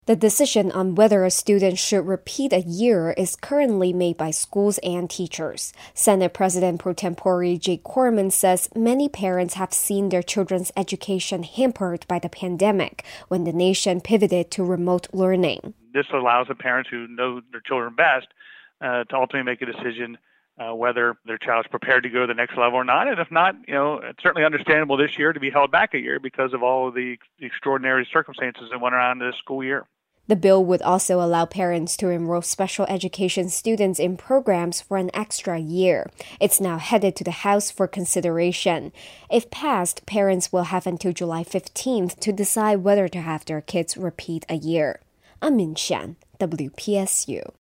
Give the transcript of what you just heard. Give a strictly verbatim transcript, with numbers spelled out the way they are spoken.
The decision on whether a student should repeat a year is currently made by schools and teachers. Senate President pro tempore Jake Corman says many parents have seen their children's education hampered by the pandemic when the nation pivoted to remote learning. This allows the parents who know their children best uh, to ultimately make a decision uh, whether their child is prepared to go to the next level or not. And if not, you know, it's certainly understandable this year to be held back a year because of all of the extraordinary circumstances that went around this school year. The bill would also allow parents to enroll special education students in programs for an extra year. It's now headed to the House for consideration. If passed, parents will have until July fifteenth to decide whether to have their kids repeat a year. I'm Min Shan, W P S U.